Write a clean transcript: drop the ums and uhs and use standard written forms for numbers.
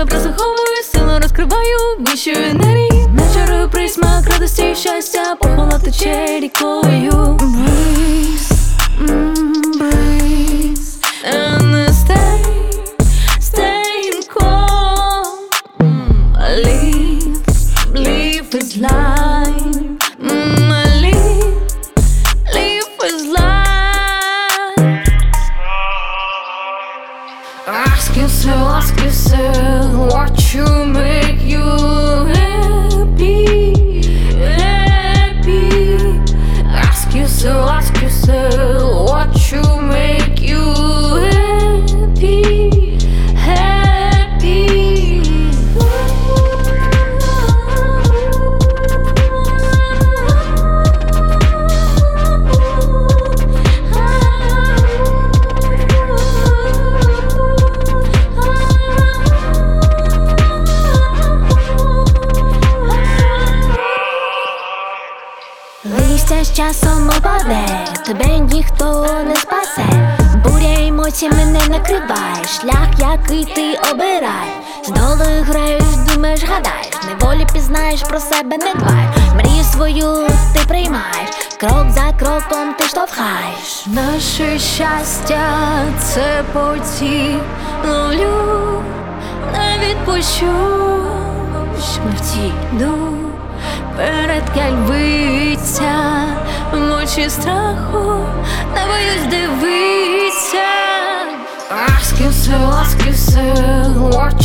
прослуховую, силу розкриваю, вищою енергії, не чарую присмак радості і щастя, похвала тече рікою. Breeze, breeze, and staying calm. Live is life. Live is life. Ask yourself what you make you happy. Ask yourself what you make you happy. Листя з часом опаде, тебе ніхто не спасе. Буря емоцій мене накриває, шлях, який ти обираєш. З долею граєш, думаєш, гадаєш, неволі пізнаєш, про себе не дбаєш. Мрію свою ти приймаєш, крок за кроком ти штовхаєш. Наше щастя – це потік, ловлю, не відпущу, ми втіну. Перед кальвиця, в очі страху, не боюсь дивитися. Ask yourself what